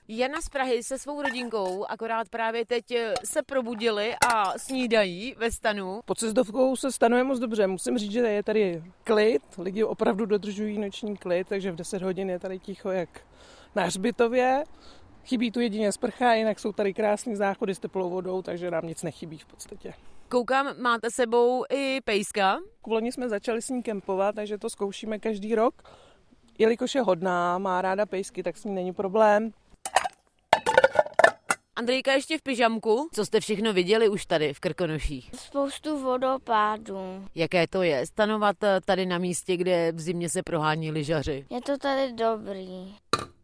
Jana z Prahy se svou rodinkou akorát právě teď se probudili a snídají ve stanu. Pod Sjezdovkou se stanuje moc dobře. Musím říct, že je tady klid. Lidi opravdu dodržují noční klid, takže v 10 hodin je tady ticho jak na hřbitově. Chybí tu jedině sprcha, jinak jsou tady krásné záchody s teplou vodou, takže nám nic nechybí v podstatě. Koukám, máte sebou i pejska. Loni jsme začali s ní kempovat, takže to zkoušíme každý rok. Jelikož je hodná, má ráda pejsky, tak s ní není problém. Andrejka ještě v pyžamku. Co jste všechno viděli už tady v Krkonoších? Spoustu vodopádů. Jaké to je stanovat tady na místě, kde v zimě se prohání lyžaři? Je to tady dobrý.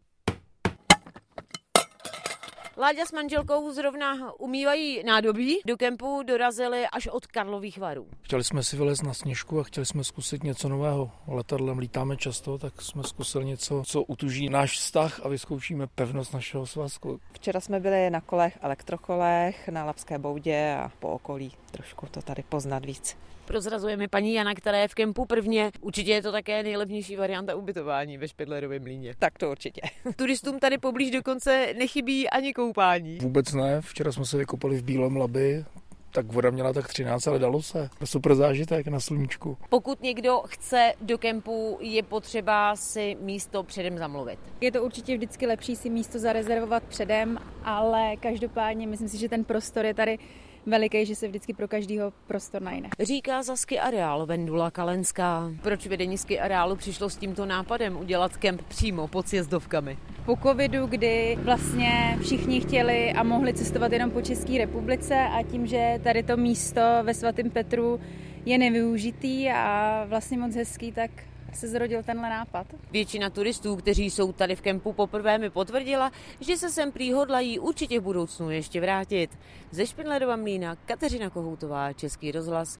Láďa s manželkou zrovna umývají nádobí. Do kempu dorazili až od Karlových Varů. Chtěli jsme si vylézt na sněžku a chtěli jsme zkusit něco nového. Letadlem lítáme často, tak jsme zkusili něco, co utuží náš vztah a vyzkoušíme pevnost našeho svazku. Včera jsme byli na kolech, elektrokolech, na Lapské boudě a po okolí trošku to tady poznat víc. Prozrazuje mi paní Jana, která je v kempu prvně. Určitě je to také nejlevnější varianta ubytování ve Špindlerově mlýně. Tak to určitě. Turistům tady poblíž dokonce nechybí ani koupání. Vůbec ne, včera jsme se vykopali v Bílém Labi, tak voda měla tak 13, ale dalo se. Super zážitek na sluníčku. Pokud někdo chce do kempu, je potřeba si místo předem zamluvit. Je to určitě vždycky lepší si místo zarezervovat předem, ale každopádně myslím si, že ten prostor je tady veliký, že se vždycky pro každýho prostor najde. Říká za Ski Areál Vendula Kalenská. Proč vedení Ski Areálu přišlo s tímto nápadem udělat kemp přímo pod Sjezdovkami? Po covidu, kdy vlastně všichni chtěli a mohli cestovat jenom po České republice a tím, že tady to místo ve Svatém Petru je nevyužitý a vlastně moc hezký, tak se zrodil tenhle nápad. Většina turistů, kteří jsou tady v kempu poprvé, mi potvrdila, že se sem prý hodlají určitě v budoucnu ještě vrátit. Ze Špindlerova Mlýna Kateřina Kohoutová, Český rozhlas.